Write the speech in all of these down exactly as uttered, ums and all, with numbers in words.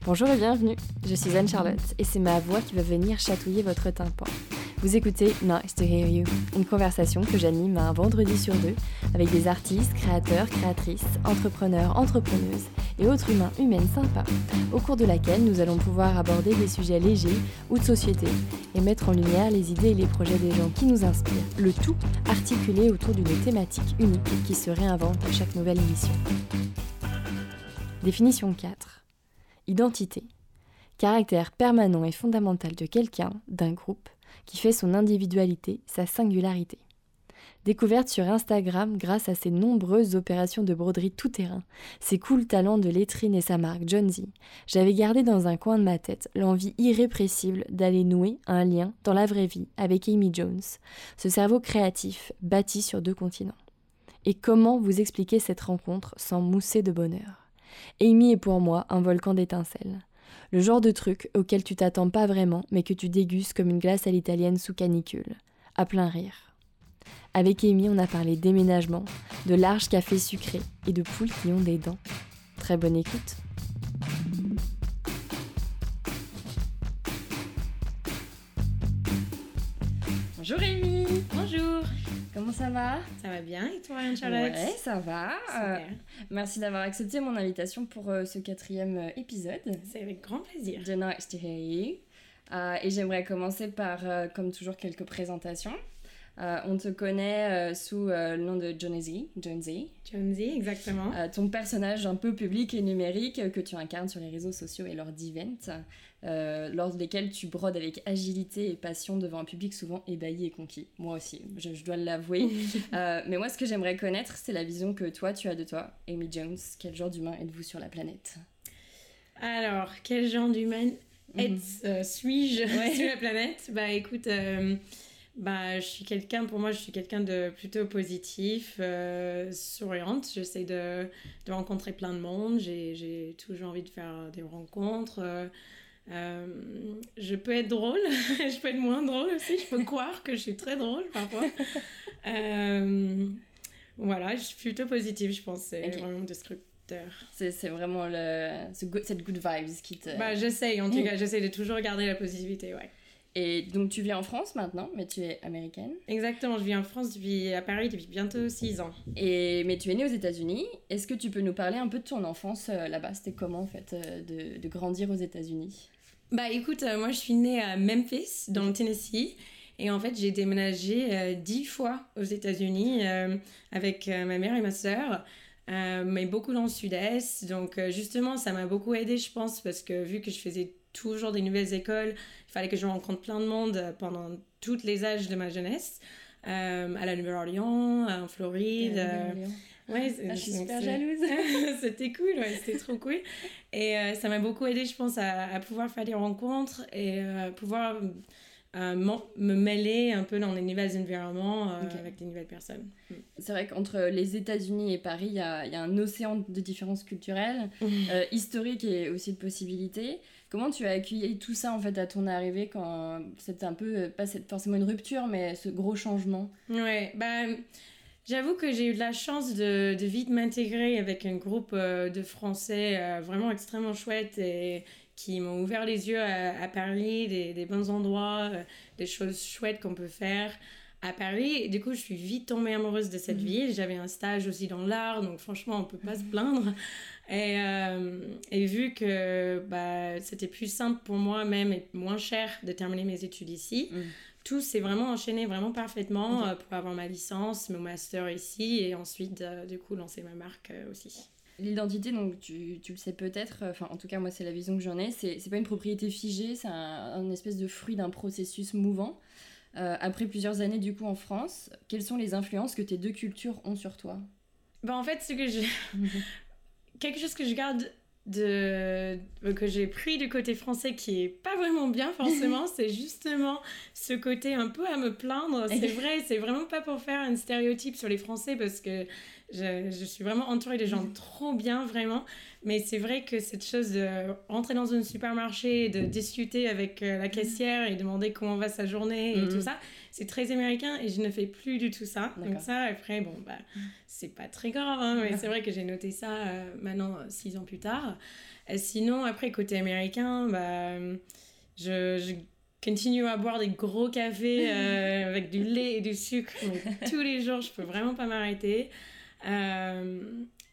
Bonjour et bienvenue, je suis Anne-Charlotte et c'est ma voix qui va venir chatouiller votre tympan. Vous écoutez Nice to Hear You, une conversation que j'anime un vendredi sur deux avec des artistes, créateurs, créatrices, entrepreneurs, entrepreneuses et autres humains, humaines sympas, au cours de laquelle nous allons pouvoir aborder des sujets légers ou de société et mettre en lumière les idées et les projets des gens qui nous inspirent, le tout articulé autour d'une thématique unique qui se réinvente à chaque nouvelle émission. Définition quatre. Identité. Caractère permanent et fondamental de quelqu'un, d'un groupe, qui fait son individualité, sa singularité. Découverte sur Instagram grâce à ses nombreuses opérations de broderie tout-terrain, ses cool talents de lettrine et sa marque Jonesy, j'avais gardé dans un coin de ma tête l'envie irrépressible d'aller nouer un lien dans la vraie vie avec Amy Jones, ce cerveau créatif bâti sur deux continents. Et comment vous expliquer cette rencontre sans mousser de bonheur ? Amy est pour moi un volcan d'étincelles. Le genre de truc auquel tu t'attends pas vraiment, mais que tu dégustes comme une glace à l'italienne sous canicule, à plein rire. Avec Amy, on a parlé déménagement, de larges cafés sucrés et de poules qui ont des dents. Très bonne écoute. Bonjour Amy. Bonjour. Comment ça va ? Ça va bien et toi, Anne-Charlotte ? Ouais, ça va. Euh, merci d'avoir accepté mon invitation pour euh, ce quatrième euh, épisode. C'est avec grand plaisir. De Nice to Hear You. Euh, et j'aimerais commencer par, euh, comme toujours, quelques présentations. Euh, on te connaît euh, sous euh, le nom de Jonesy. Jonesy. Jonesy, exactement. Euh, ton personnage un peu public et numérique euh, que tu incarnes sur les réseaux sociaux et lors d'events, euh, lors desquels tu brodes avec agilité et passion devant un public souvent ébahi et conquis. Moi aussi, je, je dois l'avouer. euh, mais moi, ce que j'aimerais connaître, c'est la vision que toi, tu as de toi, Amy Jones. Quel genre d'humain êtes-vous sur la planète ? Alors, quel genre d'humain mm-hmm. euh, suis-je ouais. sur la planète ? Bah écoute... Euh... Bah, je suis quelqu'un, pour moi, je suis quelqu'un de plutôt positif, euh, souriante. J'essaie de, de rencontrer plein de monde. J'ai, j'ai toujours envie de faire des rencontres. Euh, euh, je peux être drôle, je peux être moins drôle aussi. Je peux croire que je suis très drôle parfois. euh, voilà, je suis plutôt positive, je pense. C'est okay. Vraiment descripteur. C'est, c'est vraiment le, ce good, cette good vibes qui te... Bah, j'essaie, en tout cas, j'essaie de toujours garder la positivité, ouais. Et donc tu vis en France maintenant, mais tu es américaine. Exactement, je vis en France, depuis, à Paris depuis bientôt six ans. Et, mais tu es née aux États-Unis. Est-ce que tu peux nous parler un peu de ton enfance euh, là-bas ? C'était comment en fait euh, de, de grandir aux États-Unis ? Bah écoute, euh, moi je suis née à Memphis, dans le Tennessee. Et en fait, j'ai déménagé euh, dix fois aux États-Unis euh, avec euh, ma mère et ma sœur. Euh, mais beaucoup dans le sud-est. Donc euh, justement, ça m'a beaucoup aidée, je pense, parce que vu que je faisais toujours des nouvelles écoles, il fallait que je rencontre plein de monde pendant tous les âges de ma jeunesse, euh, à la Nouvelle-Orléans, en Floride. Euh, ouais, ah, je suis super c'est... jalouse. C'était cool, ouais, c'était trop cool. Et euh, ça m'a beaucoup aidée, je pense, à, à pouvoir faire des rencontres et euh, pouvoir euh, me mêler un peu dans des nouveaux environnements euh, okay. avec des nouvelles personnes. Mm. C'est vrai qu'entre les États-Unis et Paris, il y a, y a un océan de différences culturelles, mm. euh, historiques et aussi de possibilités. Comment tu as accueilli tout ça en fait à ton arrivée quand c'était un peu, pas forcément une rupture, mais ce gros changement ? Ouais, bah, j'avoue que j'ai eu de la chance de, de vite m'intégrer avec un groupe euh, de Français euh, vraiment extrêmement chouette et qui m'ont ouvert les yeux à, à Paris, des, des bons endroits, euh, des choses chouettes qu'on peut faire à Paris. Et du coup, je suis vite tombée amoureuse de cette mmh. ville. J'avais un stage aussi dans l'art, donc franchement, on peut pas se plaindre. Et, euh, et vu que bah, c'était plus simple pour moi même et moins cher de terminer mes études ici, mmh. tout s'est vraiment enchaîné vraiment parfaitement okay. euh, pour avoir ma licence, mon master ici et ensuite, euh, du coup, lancer ma marque euh, aussi. L'identité, donc tu, tu le sais peut-être, enfin en tout cas moi c'est la vision que j'en ai, c'est, c'est pas une propriété figée, c'est un, un espèce de fruit d'un processus mouvant. Euh, après plusieurs années du coup en France, quelles sont les influences que tes deux cultures ont sur toi ? Ben, en fait, ce que je... quelque chose que je garde de... que j'ai pris du côté français qui est pas vraiment bien forcément, c'est justement ce côté un peu à me plaindre. C'est vrai, c'est vraiment pas pour faire un stéréotype sur les Français parce que je, je suis vraiment entourée de gens trop bien, vraiment. Mais c'est vrai que cette chose de rentrer dans un supermarché, de discuter avec la caissière et demander comment va sa journée et mmh. tout ça, c'est très américain et je ne fais plus du tout ça. D'accord. Donc ça, après, bon, bah, c'est pas très grave, hein, mais c'est vrai que j'ai noté ça euh, maintenant, six ans plus tard. Et sinon, après, côté américain, bah, je, je continue à boire des gros cafés euh, avec du lait et du sucre. Donc, tous les jours, je peux vraiment pas m'arrêter. Euh,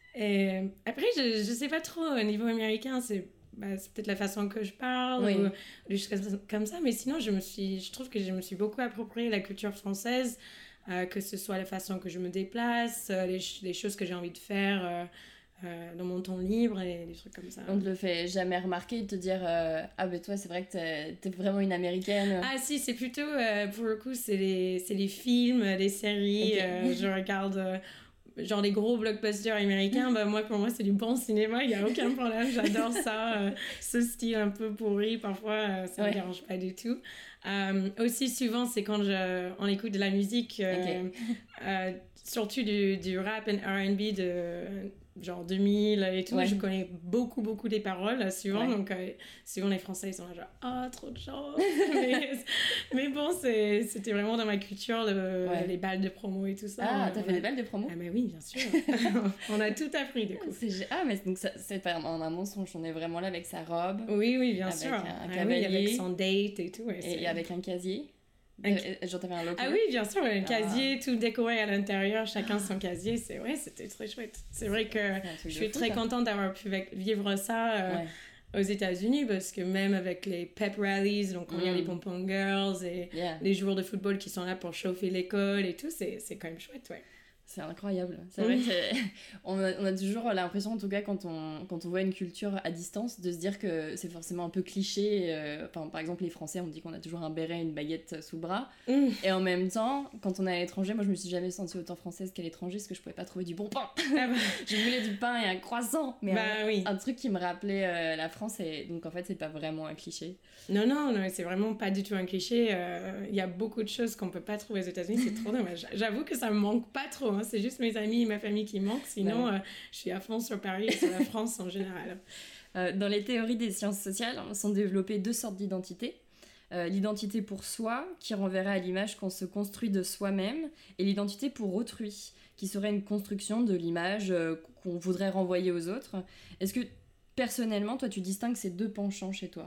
et après, je, je sais pas trop, au niveau américain, c'est... Bah, c'est peut-être la façon que je parle oui. ou des choses comme ça, mais sinon je me suis je trouve que je me suis beaucoup approprié la culture française, euh, que ce soit la façon que je me déplace, euh, les, les choses que j'ai envie de faire euh, euh, dans mon temps libre et des trucs comme ça. On te le fait jamais remarquer de te dire euh, ah ben toi c'est vrai que t'es, t'es vraiment une américaine. Ah si, c'est plutôt euh, pour le coup c'est les, c'est les films, les séries, okay. euh, je regarde euh, genre les gros blockbusters américains, bah moi, pour moi, c'est du bon cinéma, il n'y a aucun problème, j'adore ça, euh, ce style un peu pourri, parfois, euh, ça ne ouais. me dérange pas du tout. Euh, aussi, souvent, c'est quand je, on écoute de la musique, euh, okay. euh, surtout du, du rap et R and B de genre deux mille et tout, ouais. Je connais beaucoup, beaucoup des paroles, souvent, ouais. Donc euh, souvent les Français, ils sont là genre « Ah, oh, trop de choses !» mais, mais bon, c'est, c'était vraiment dans ma culture, le, ouais. Les balles de promo et tout ça. Ah, t'as fait des balles de promo? Ah mais oui, bien sûr. On a tout appris, du coup. C'est... Ah, mais donc ça, c'est pas en un mensonge, on est vraiment là avec sa robe. Oui, oui, bien avec sûr. Un, un ah, cavalier. Oui, avec son date et tout. Ouais, et, et avec un casier. Un... Genre t'avais un local. Ah oui, bien sûr, un casier, ah. Tout décoré à l'intérieur, chacun son casier, c'est vrai, c'était très chouette. C'est vrai que je suis très ça. Contente d'avoir pu vivre ça euh, ouais. Aux États-Unis parce que même avec les pep rallies, donc on mm. y a les pom-pom girls et yeah. Les joueurs de football qui sont là pour chauffer l'école et tout, c'est, c'est quand même chouette, ouais. C'est incroyable. C'est vrai qu'on a, on a toujours l'impression, en tout cas, quand on, quand on voit une culture à distance, de se dire que c'est forcément un peu cliché. Euh, enfin, par exemple, les Français, on dit qu'on a toujours un béret et une baguette sous le bras. Mm. Et en même temps, quand on est à l'étranger, moi, je me suis jamais sentie autant française qu'à l'étranger parce que je pouvais pas trouver du bon pain. Ah bah. Je voulais du pain et un croissant. Mais bah, un, oui. un truc qui me rappelait euh, la France. Et donc, en fait, c'est pas vraiment un cliché. Non, non, non, c'est vraiment pas du tout un cliché. Il euh, y a beaucoup de choses qu'on peut pas trouver aux États-Unis. C'est trop dommage. J'avoue que ça me manque pas trop. Hein. C'est juste mes amis et ma famille qui manquent. Sinon, ouais. euh, je suis à fond sur Paris et sur la France en général. Euh, dans les théories des sciences sociales, sont développées deux sortes d'identités. Euh, l'identité pour soi, qui renverrait à l'image qu'on se construit de soi-même, et l'identité pour autrui, qui serait une construction de l'image euh, qu'on voudrait renvoyer aux autres. Est-ce que, personnellement, toi, tu distingues ces deux penchants chez toi ?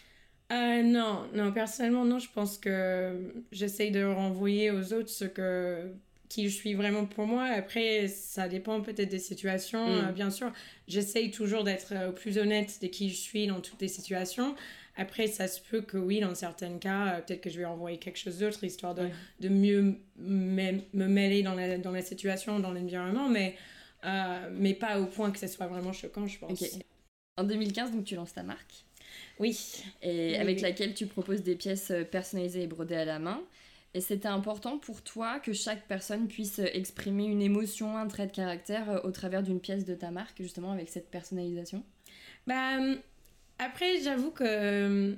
Euh, non, non, personnellement, non. Je pense que j'essaye de renvoyer aux autres ce que... qui je suis vraiment pour moi. Après, ça dépend peut-être des situations. Mm. Euh, bien sûr, j'essaye toujours d'être euh, plus honnête de qui je suis dans toutes les situations. Après, ça se peut que oui, dans certains cas, euh, peut-être que je vais envoyer quelque chose d'autre, histoire de, ouais. de mieux m- me mêler dans la, dans la situation, dans l'environnement, mais, euh, mais pas au point que ça soit vraiment choquant, je pense. Okay. En deux mille quinze, donc, tu lances ta marque. Oui. Et oui, avec oui. laquelle tu proposes des pièces personnalisées et brodées à la main. Et c'était important pour toi que chaque personne puisse exprimer une émotion, un trait de caractère au travers d'une pièce de ta marque, justement avec cette personnalisation ? Bah, après, j'avoue que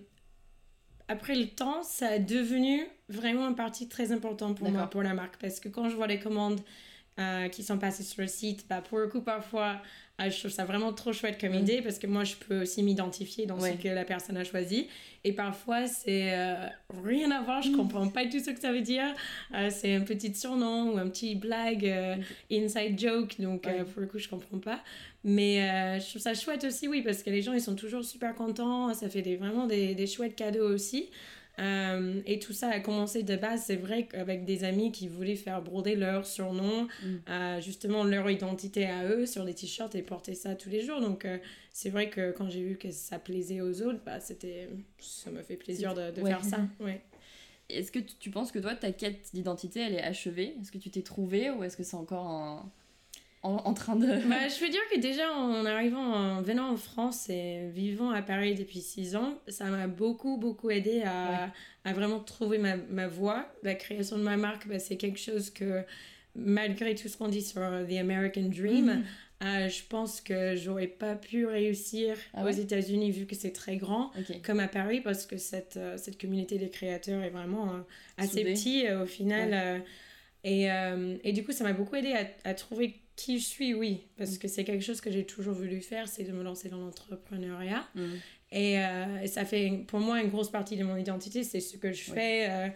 après le temps, ça est devenu vraiment un partie très important pour D'accord. moi, pour la marque. Parce que quand je vois les commandes euh, qui sont passées sur le site, bah, pour le coup, parfois, euh, je trouve ça vraiment trop chouette comme mmh. idée parce que moi, je peux aussi m'identifier dans ouais. ce que la personne a choisi. Et parfois, c'est euh, rien à voir, je mmh. comprends pas tout ce que ça veut dire. Euh, c'est un petit surnom ou un petit blague, euh, inside joke, donc ouais. euh, pour le coup, je comprends pas. Mais euh, je trouve ça chouette aussi, oui, parce que les gens, ils sont toujours super contents. Ça fait des, vraiment des, des chouettes cadeaux aussi. Euh, et tout ça a commencé de base, c'est vrai qu'avec des amis qui voulaient faire broder leur surnom, mm. euh, justement leur identité à eux sur des t-shirts et porter ça tous les jours. Donc euh, c'est vrai que quand j'ai vu que ça plaisait aux autres, bah, c'était, ça me fait plaisir de, de ouais. faire ça. Ouais. Est-ce que tu penses que toi, ta quête d'identité, elle est achevée ? Est-ce que tu t'es trouvée ou est-ce que c'est encore un... En, en train de... bah, je veux dire que déjà en arrivant, en venant en France et vivant à Paris depuis six ans, ça m'a beaucoup beaucoup aidé à, ouais. à vraiment trouver ma, ma voie. La création de ma marque, bah, c'est quelque chose que malgré tout ce qu'on dit sur The American Dream, mm-hmm. euh, je pense que j'aurais pas pu réussir ah ouais? aux États-Unis vu que c'est très grand okay. comme à Paris parce que cette, euh, cette communauté des créateurs est vraiment euh, assez petite euh, au final. Ouais. Euh, et, euh, et du coup, ça m'a beaucoup aidé à, à trouver qui je suis, oui, parce que c'est quelque chose que j'ai toujours voulu faire, c'est de me lancer dans l'entrepreneuriat. Mm. Et, euh, et ça fait pour moi une grosse partie de mon identité, c'est ce que je fais, ouais. euh,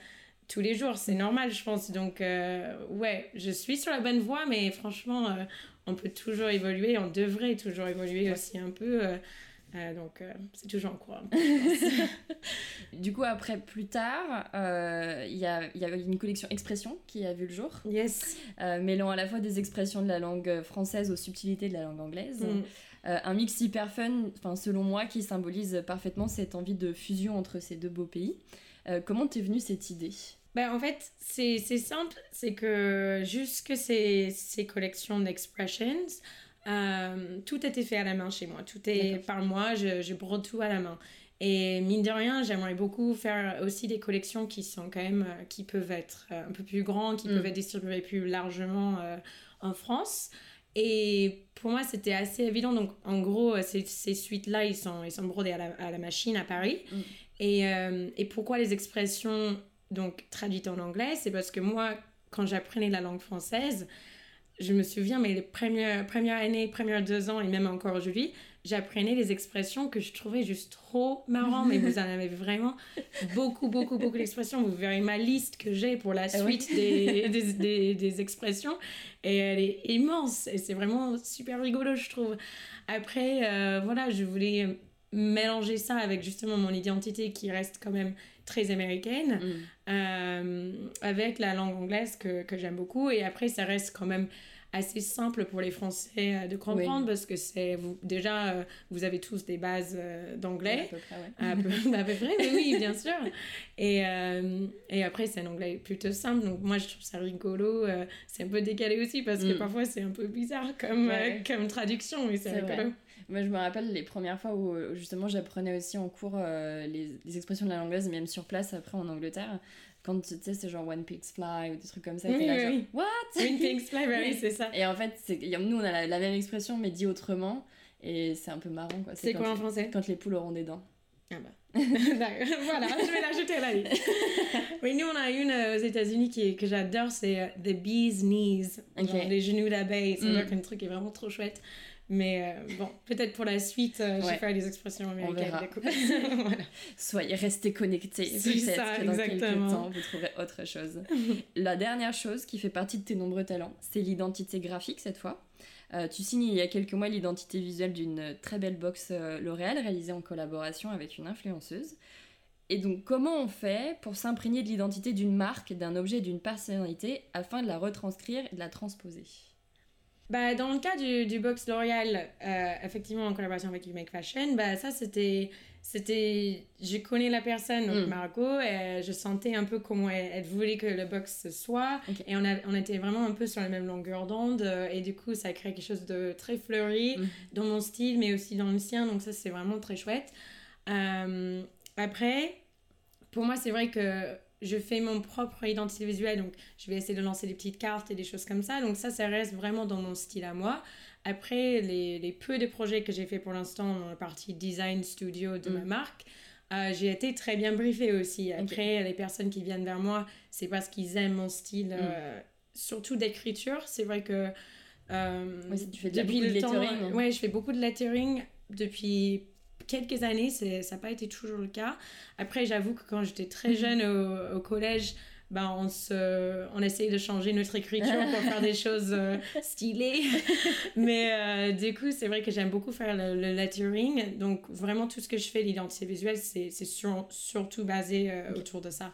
tous les jours, c'est normal, je pense. Donc, euh, ouais, je suis sur la bonne voie, mais franchement, euh, on peut toujours évoluer, on devrait toujours évoluer ouais. aussi un peu. Euh, euh, donc, euh, c'est toujours en cours. Un peu, je pense. Du coup, après, plus tard, il euh, y, a, y a une collection Expression qui a vu le jour. Yes. Euh, mêlant à la fois des expressions de la langue française aux subtilités de la langue anglaise. Mm. Euh, un mix hyper fun, selon moi, qui symbolise parfaitement cette envie de fusion entre ces deux beaux pays. Euh, comment t'es venue cette idée ? Ben, en fait, c'est, c'est simple, c'est que jusque ces, ces collections d'expressions, euh, tout était fait à la main chez moi. Tout est D'accord. par moi, je, je brode tout à la main. Et mine de rien, j'aimerais beaucoup faire aussi des collections qui sont quand même, euh, qui peuvent être euh, un peu plus grandes, qui mm. peuvent être distribuées plus largement euh, en France. Et pour moi, c'était assez évident. Donc, en gros, ces, ces suites-là, ils sont, ils sont brodés à la, à la machine à Paris. Mm. Et, euh, et pourquoi les expressions donc, traduites en anglais ? C'est parce que moi, quand j'apprenais la langue française, je me souviens, mais les premières, premières années, premières deux ans, et même encore aujourd'hui, j'apprenais les expressions que je trouvais juste trop marrantes. Mais vous en avez vraiment beaucoup, beaucoup, beaucoup d'expressions. Vous verrez ma liste que j'ai pour la suite ah oui. des, des, des, des expressions. Et elle est immense. Et c'est vraiment super rigolo, je trouve. Après, euh, voilà, je voulais mélanger ça avec justement mon identité qui reste quand même très américaine, mm. euh, avec la langue anglaise que, que j'aime beaucoup. Et après, ça reste quand même assez simple pour les Français de comprendre oui. parce que c'est vous, déjà euh, vous avez tous des bases euh, d'anglais à peu près, ouais. à, peu, à peu près mais oui bien sûr et, euh, et après c'est un anglais plutôt simple, donc moi je trouve ça rigolo, euh, c'est un peu décalé aussi parce que mm. parfois c'est un peu bizarre comme, ouais. euh, comme traduction, mais c'est, c'est rigolo vrai. Moi je me rappelle les premières fois où justement j'apprenais aussi en cours euh, les, les expressions de la langue anglaise, même sur place après en Angleterre. Quand tu sais, c'est genre One Pigs Fly ou des trucs comme ça, oui, t'es là oui, genre, oui. What? One Pigs Fly, bah oui, c'est ça. Et en fait, c'est, nous, on a la, la même expression, mais dit autrement, et c'est un peu marrant, quoi. C'est, c'est quoi en français ? Quand les poules auront des dents. Ah bah. Voilà, je vais l'ajouter à la liste. Oui, nous, on a une euh, aux États-Unis qui est, que j'adore, c'est uh, The Bee's Knees, okay. genre les genoux d'abeille. C'est mm. un truc qui est vraiment trop chouette. Mais euh, bon, peut-être pour la suite, euh, ouais. je vais faire les expressions américaines. Voilà. Soyez restés connectés. C'est peut-être ça, que dans exactement. quelques temps, vous trouverez autre chose. La dernière chose qui fait partie de tes nombreux talents, c'est l'identité graphique cette fois. Euh, tu signes il y a quelques mois l'identité visuelle d'une très belle box euh, L'Oréal réalisée en collaboration avec une influenceuse. Et donc, comment on fait pour s'imprégner de l'identité d'une marque, d'un objet, d'une personnalité afin de la retranscrire et de la transposer ? Bah, dans le cas du, du box L'Oréal, euh, effectivement en collaboration avec You Make Fashion, bah, ça c'était, c'était... Je connais la personne, donc mm. Margot, et je sentais un peu comment elle, elle voulait que le box soit. Okay. Et on, a, on était vraiment un peu sur la même longueur d'onde. Et du coup, ça a créé quelque chose de très fleuri mm. dans mon style, mais aussi dans le sien. Donc ça, c'est vraiment très chouette. Euh, après, pour moi, c'est vrai que je fais mon propre identité visuelle, donc je vais essayer de lancer des petites cartes et des choses comme ça. Donc ça, ça reste vraiment dans mon style à moi. Après, les, les peu de projets que j'ai fait pour l'instant dans la partie design studio de mm. ma marque, euh, j'ai été très bien briefée aussi. Après, okay. les personnes qui viennent vers moi, c'est parce qu'ils aiment mon style, mm. euh, surtout d'écriture. C'est vrai que euh, oui, tu fais depuis le temps, lettering. Ouais, je fais beaucoup de lettering depuis quelques années, c'est, ça n'a pas été toujours le cas. Après, j'avoue que quand j'étais très jeune au, au collège, ben, on, se, on essayait de changer notre écriture pour faire des choses euh, stylées. Mais euh, du coup, c'est vrai que j'aime beaucoup faire le, le lettering. Donc, vraiment, tout ce que je fais, l'identité visuelle, c'est, c'est sur, surtout basé euh, autour de ça.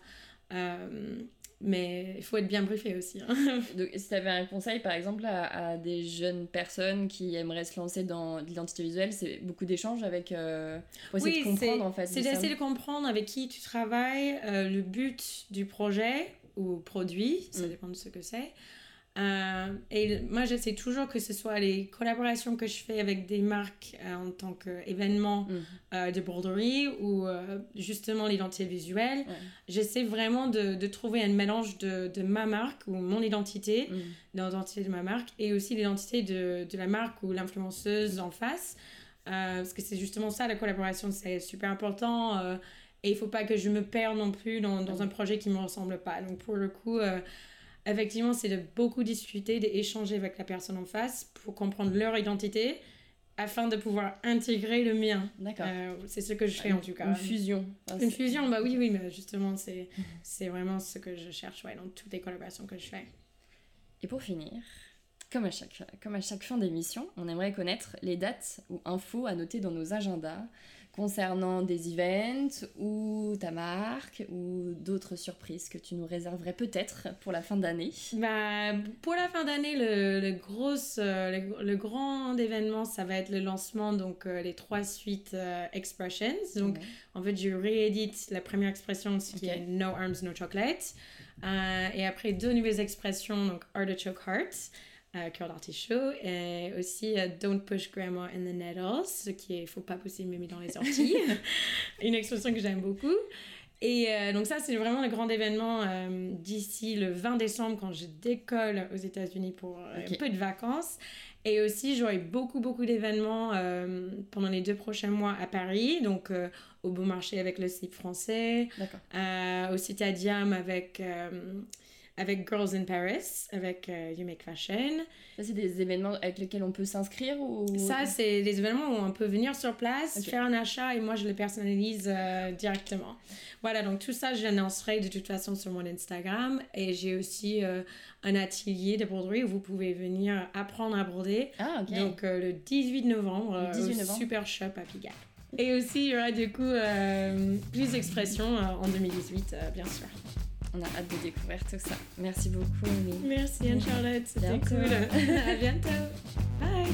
Euh, mais il faut être bien briefé aussi. Hein. Donc, si tu avais un conseil, par exemple, à, à des jeunes personnes qui aimeraient se lancer dans l'identité visuelle, c'est beaucoup d'échanges avec... Euh, pour essayer oui, de comprendre, c'est, en fait. c'est d'essayer de comprendre avec qui tu travailles, euh, le but du projet ou produit, ça mm. dépend de ce que c'est. Euh, et moi, j'essaie toujours que ce soit les collaborations que je fais avec des marques euh, en tant qu'événement mm. euh, de broderie ou euh, justement l'identité visuelle. Ouais. J'essaie vraiment de, de trouver un mélange de, de ma marque ou mon identité, mm. l'identité de ma marque, et aussi l'identité de, de la marque ou l'influenceuse en face. Euh, parce que c'est justement ça, la collaboration, c'est super important. Euh, et il ne faut pas que je me perde non plus dans, dans un projet qui ne me ressemble pas. Donc pour le coup... Euh, effectivement, c'est de beaucoup discuter, d'échanger avec la personne en face pour comprendre leur identité afin de pouvoir intégrer le mien. D'accord. Euh, c'est ce que je fais une, en tout cas. Une fusion. Enfin, une fusion, bah oui, oui, mais justement, c'est, mmh. c'est vraiment ce que je cherche ouais, dans toutes les collaborations que je fais. Et pour finir, comme à chaque, comme à chaque fin d'émission, on aimerait connaître les dates ou infos à noter dans nos agendas concernant des events ou ta marque ou d'autres surprises que tu nous réserverais peut-être pour la fin d'année. Bah, pour la fin d'année, le, le, gros, euh, le, le grand événement, ça va être le lancement, donc euh, les trois suites euh, Expressions. Donc, ouais. en fait, je réédite la première expression, ce qui okay. est No Arms, No Chocolate. Euh, et après, deux nouvelles expressions, donc Artichoke Heart. Euh, cœur d'artichaut, et aussi uh, Don't push grandma in the nettles, ce qui est faut pas pousser mémé dans les orties, une expression que j'aime beaucoup. Et euh, donc ça, c'est vraiment le grand événement euh, d'ici le vingt décembre quand je décolle aux États-Unis pour euh, okay. un peu de vacances. Et aussi, j'aurai beaucoup, beaucoup d'événements euh, pendant les deux prochains mois à Paris, donc euh, au Beau Marché avec le slip français, euh, au Citadium avec... Euh, avec Girls in Paris, avec euh, You Make Fashion. Ça, c'est des événements avec lesquels on peut s'inscrire ou... Ça, c'est des événements où on peut venir sur place, okay. faire un achat et moi, je le personnalise euh, directement. Voilà, donc tout ça, je l'annoncerai de toute façon sur mon Instagram. Et j'ai aussi euh, un atelier de broderie où vous pouvez venir apprendre à broder. Ah, ok. Donc, euh, le dix-huit novembre, le dix-huit au novembre. Super Shop à Pigalle. Et aussi, il y aura du coup euh, plus d'expressions euh, en deux mille dix-huit, euh, bien sûr. On a hâte de découvrir tout ça. Merci beaucoup, Amy. Merci Anne-Charlotte, c'était bientôt. Cool. À bientôt. Bye.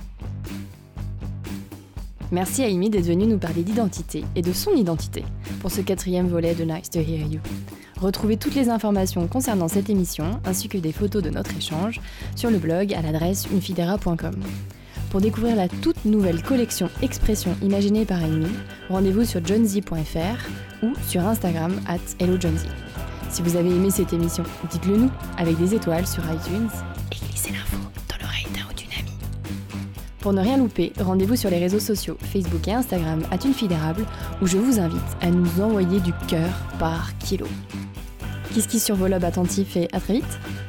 Merci à Amy d'être venue nous parler d'identité et de son identité pour ce quatrième volet de Nice to Hear You. Retrouvez toutes les informations concernant cette émission ainsi que des photos de notre échange sur le blog à l'adresse unfidera point com. Pour découvrir la toute nouvelle collection Expressions imaginées par Amy, rendez-vous sur johnzy point f r ou sur Instagram at hellojohnzy. Si vous avez aimé cette émission, dites-le nous avec des étoiles sur iTunes et glissez l'info dans l'oreille d'un ou d'une amie. Pour ne rien louper, rendez-vous sur les réseaux sociaux Facebook et Instagram at unfidérable où je vous invite à nous envoyer du cœur par kilo. Kiss kiss sur vos lobes attentifs et à très vite.